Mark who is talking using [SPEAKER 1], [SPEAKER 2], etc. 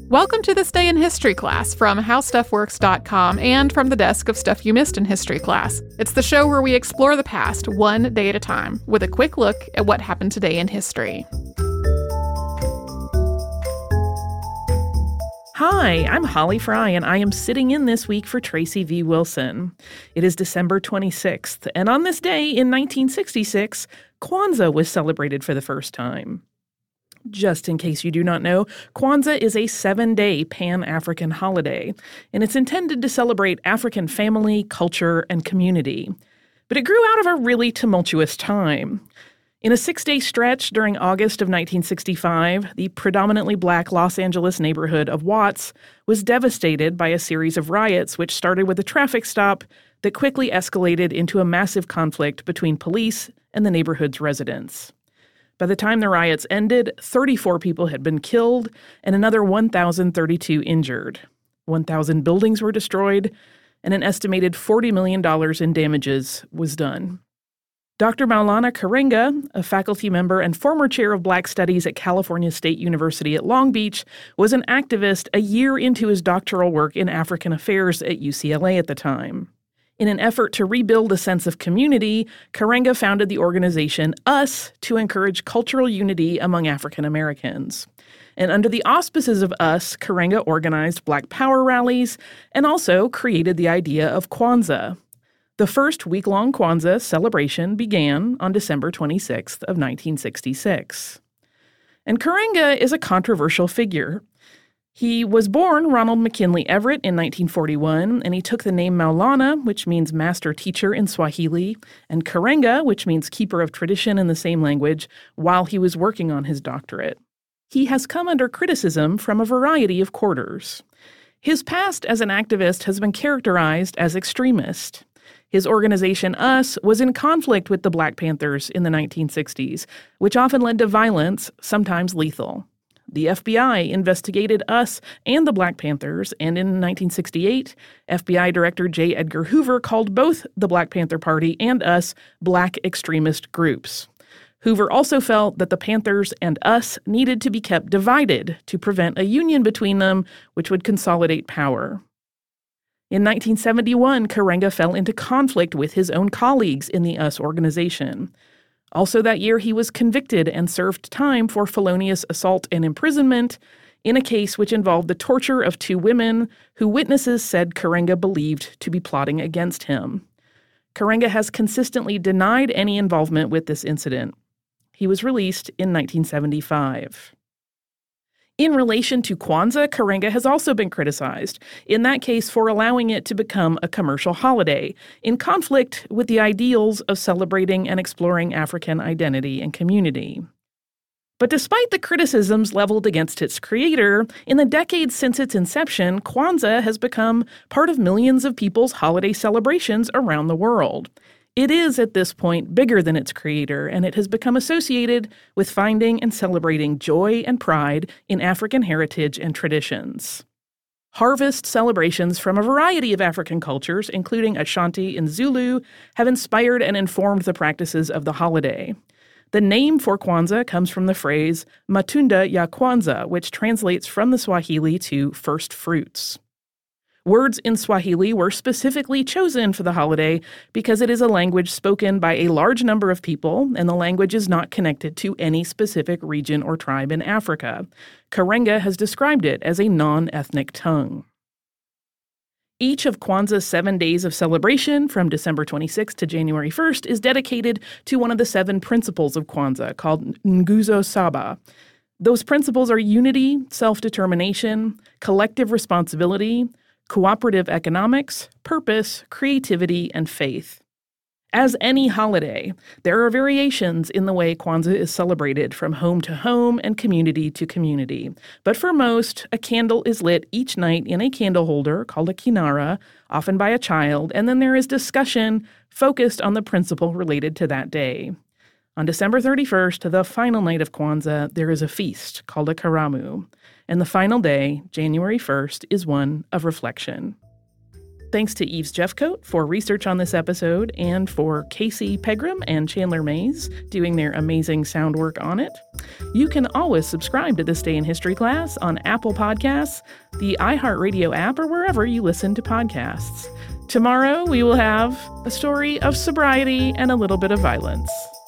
[SPEAKER 1] Welcome to This Day in History class from HowStuffWorks.com and from the desk of Stuff You Missed in History class. It's the show where we explore the past one day at a time with a quick look at what happened today in history.
[SPEAKER 2] Hi, I'm Holly Fry, and I am sitting in this week for Tracy V. Wilson. It is December 26th, and on this day in 1966, Kwanzaa was celebrated for the first time. Just in case you do not know, Kwanzaa is a 7-day Pan-African holiday, and it's intended to celebrate African family, culture, and community. But it grew out of a really tumultuous time. In a 6-day stretch during August of 1965, the predominantly black Los Angeles neighborhood of Watts was devastated by a series of riots which started with a traffic stop that quickly escalated into a massive conflict between police and the neighborhood's residents. By the time the riots ended, 34 people had been killed and another 1,032 injured. 1,000 buildings were destroyed, and an estimated $40 million in damages was done. Dr. Maulana Karenga, a faculty member and former chair of Black Studies at California State University at Long Beach, was an activist a year into his doctoral work in African affairs at UCLA at the time. In an effort to rebuild a sense of community, Karenga founded the organization US to encourage cultural unity among African Americans. And under the auspices of US, Karenga organized Black Power rallies and also created the idea of Kwanzaa. The first week-long Kwanzaa celebration began on December 26th of 1966. And Karenga is a controversial figure. He was born Ronald McKinley Everett in 1941, and he took the name Maulana, which means master teacher in Swahili, and Karenga, which means keeper of tradition in the same language, while he was working on his doctorate. He has come under criticism from a variety of quarters. His past as an activist has been characterized as extremist. His organization, US, was in conflict with the Black Panthers in the 1960s, which often led to violence, sometimes lethal. The FBI investigated US and the Black Panthers, and in 1968, FBI Director J. Edgar Hoover called both the Black Panther Party and US black extremist groups. Hoover also felt that the Panthers and US needed to be kept divided to prevent a union between them, which would consolidate power. In 1971, Karenga fell into conflict with his own colleagues in the US organization. Also that year, he was convicted and served time for felonious assault and imprisonment in a case which involved the torture of 2 women who witnesses said Karenga believed to be plotting against him. Karenga has consistently denied any involvement with this incident. He was released in 1975. In relation to Kwanzaa, Karenga has also been criticized, in that case for allowing it to become a commercial holiday, in conflict with the ideals of celebrating and exploring African identity and community. But despite the criticisms leveled against its creator, in the decades since its inception, Kwanzaa has become part of millions of people's holiday celebrations around the world. It is, at this point, bigger than its creator, and it has become associated with finding and celebrating joy and pride in African heritage and traditions. Harvest celebrations from a variety of African cultures, including Ashanti and Zulu, have inspired and informed the practices of the holiday. The name for Kwanzaa comes from the phrase Matunda ya Kwanzaa, which translates from the Swahili to first fruits. Words in Swahili were specifically chosen for the holiday because it is a language spoken by a large number of people, and the language is not connected to any specific region or tribe in Africa. Karenga has described it as a non-ethnic tongue. Each of Kwanzaa's 7 days of celebration, from December 26th to January 1st, is dedicated to one of the 7 principles of Kwanzaa, called Nguzo Saba. Those principles are unity, self-determination, collective responsibility, cooperative economics, purpose, creativity, and faith. As any holiday, there are variations in the way Kwanzaa is celebrated from home to home and community to community. But for most, a candle is lit each night in a candle holder called a kinara, often by a child, and then there is discussion focused on the principle related to that day. On December 31st, the final night of Kwanzaa, there is a feast called a karamu. And the final day, January 1st, is one of reflection. Thanks to Eves Jeffcoat for research on this episode and for Casey Pegram and Chandler Mays doing their amazing sound work on it. You can always subscribe to This Day in History Class on Apple Podcasts, the iHeartRadio app, or wherever you listen to podcasts. Tomorrow, we will have a story of sobriety and a little bit of violence.